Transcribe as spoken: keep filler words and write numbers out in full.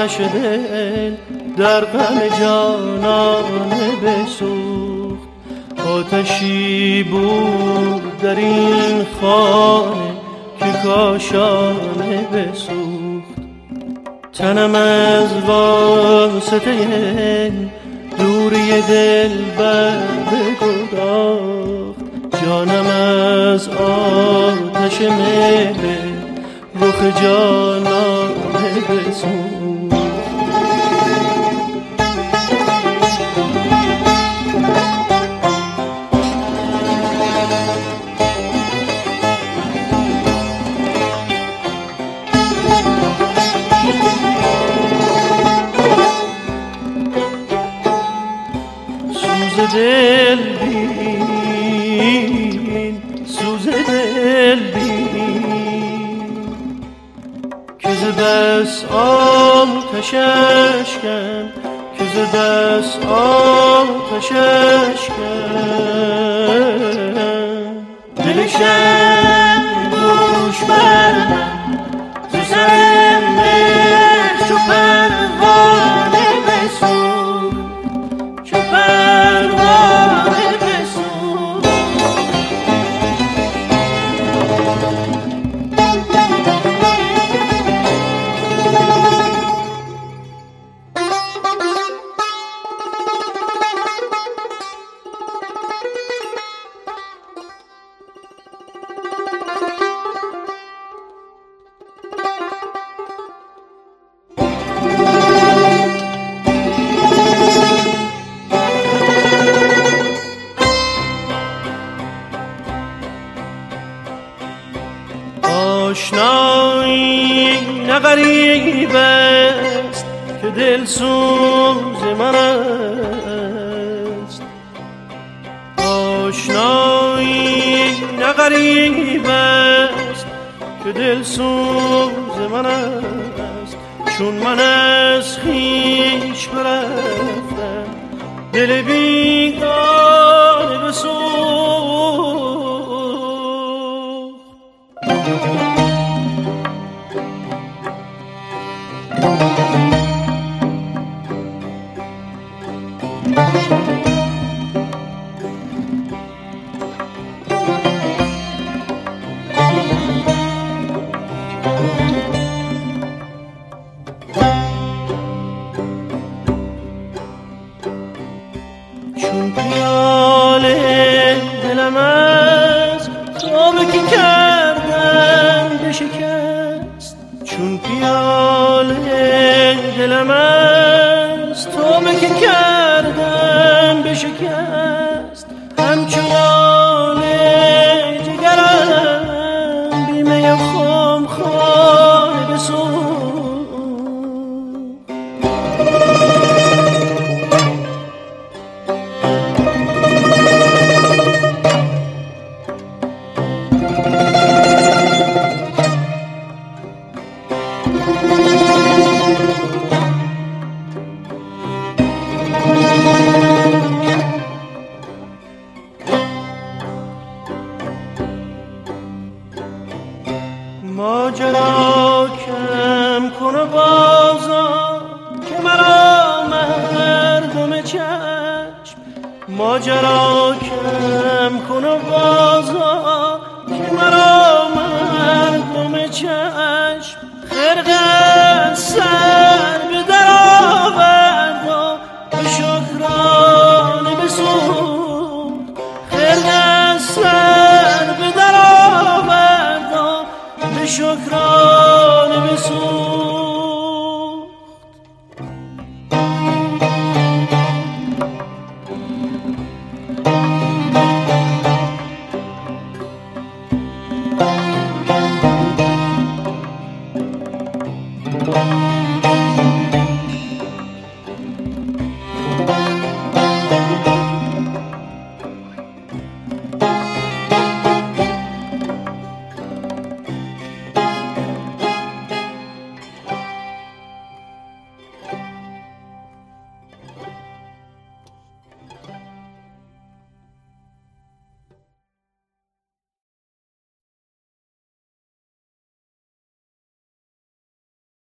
آتش دل در غم جانانه بسوخت. آتشی بود در این خانه که کاشانه بسوخت. تنم از واسطه دوری دل بر بگداخت. جانم از آتش مهر رخ جانانه بسوخت. سوز دل بین، سوز دل بین که ز بس آتش اشکم، که ز بس آتش اشکم. دل شب دوش بر من ز سر مهر چو پروانه بسوخت، چو پروانه بسوخت. آشنایی نه غریب است که دل سوز من است. آشنایی نه غریب است که دل سوز من است. چون من از خویش برفتم دل بیگانه بسوخت. چون پیاله دلم از تابه که کردم بشکست. چون پیاله دلم از تابه که کردم بشکست. همچنان جگرم بیمه خام خانه بسوخت. ماجرا کم کن و بازا که مرا مردم چشم. ماجرا کم کن و بازا که مرا مردم چشم. خرقه سر به در آورد و به شکرانه بسوخت. خرقه سر به در آورد و به شکرانه